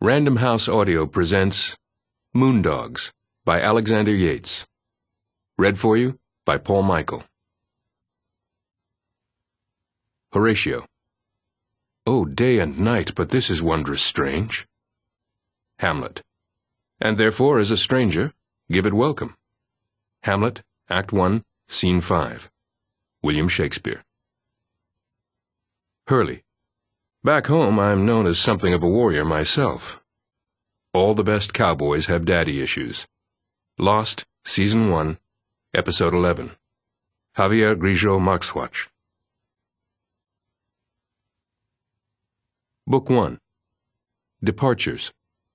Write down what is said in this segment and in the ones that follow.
Random House Audio presents Moondogs by Alexander Yates. Read for you by Paul Michael. Horatio. Oh, day and night, but this is wondrous strange. Hamlet. And therefore, as a stranger, give it welcome. Hamlet, Act 1, Scene 5. William Shakespeare. Hurley. Back home, I'm known as something of a warrior myself. All the best cowboys have daddy issues. Lost, Season 1, Episode 11. Javier Grillo Marxuach. Book 1. Departures.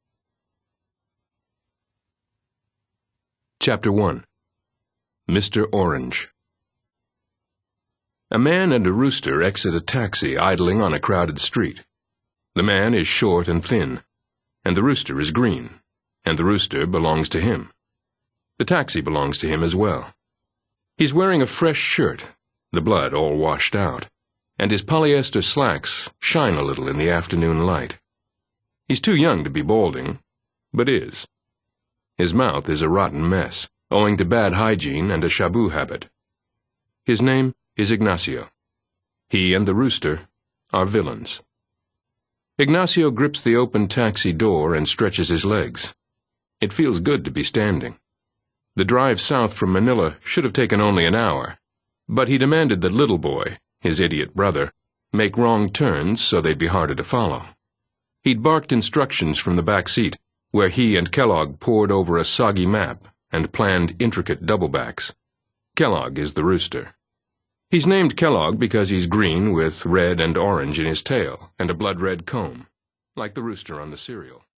Chapter 1. Mr. Orange. A man and a rooster exit a taxi idling on a crowded street. The man is short and thin, and the rooster is green, and the rooster belongs to him. The taxi belongs to him as well. He's wearing a fresh shirt, the blood all washed out, and his polyester slacks shine a little in the afternoon light. He's too young to be balding, but is. His mouth is a rotten mess, owing to bad hygiene and a shabu habit. His name is Ignacio. He and the rooster are villains. Ignacio grips the open taxi door and stretches his legs. It feels good to be standing. The drive south from Manila should have taken only an hour, but he demanded that Little Boy, his idiot brother, make wrong turns so they'd be harder to follow. He'd barked instructions from the back seat, where he and Kellogg pored over a soggy map and planned intricate doublebacks. Kellogg is the rooster. He's named Kellogg because he's green with red and orange in his tail and a blood-red comb, like the rooster on the cereal.